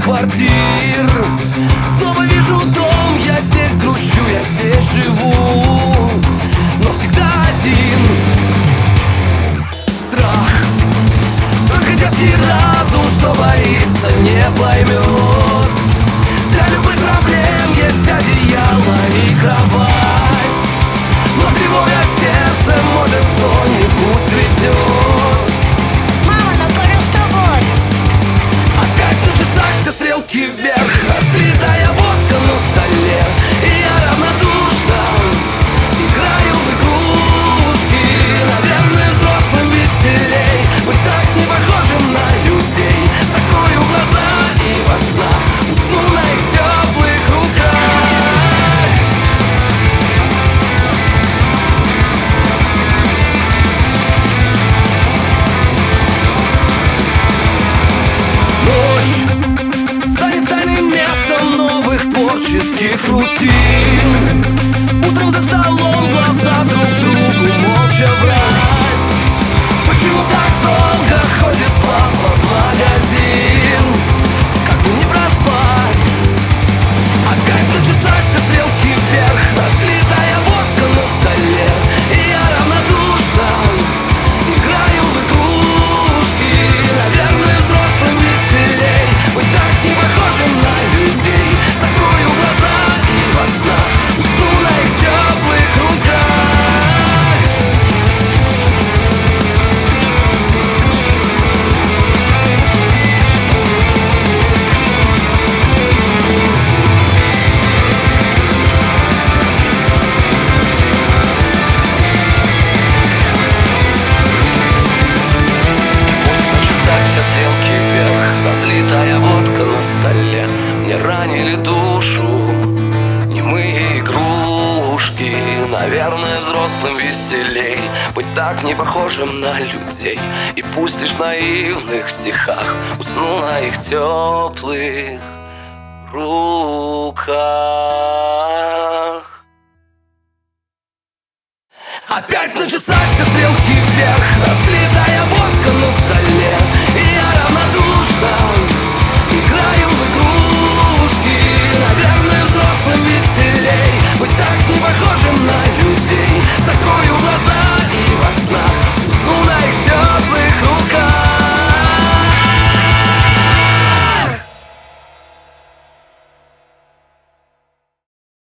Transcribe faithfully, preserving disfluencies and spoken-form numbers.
квартир. Снова вижу дом, я здесь грущу, я здесь живу, но всегда один. Страх, только детский разум, что боится, не поймет. Для любых проблем есть одеяло и кровать, но тревога в сердце, может, кто-нибудь придет. Мама, на пару с тобой. Опять на часах все стрелки вверх, разлитая водка на столе, и я равнодушно играю в игрушки. Наверное, взрослым веселей быть так не похожим на людей. Закрою глаза и во снах усну на их теплых руках. Ночь станет тайным местом новых творческих рутин. Утром за столом глаза друг другу молча врать. Почему так долго ходит папа в магазин? Как бы не проспать. Опять на часах все стрелки вверх, разлитая водка на столе, и я равнодушно играю в игрушки. Наверное, взрослым веселей быть так не похожим на людей. Закрою глаза и во снах усну на их теплых руках. Пусть на часах все стрелки вверх, разлитая водка на столе. Мне ранили душу немые игрушки. Наверное, взрослым веселей быть так не похожим на людей. И пусть лишь в наивных стихах усну на их теплых руках. Опять на часах все стрелки вверх, разлитая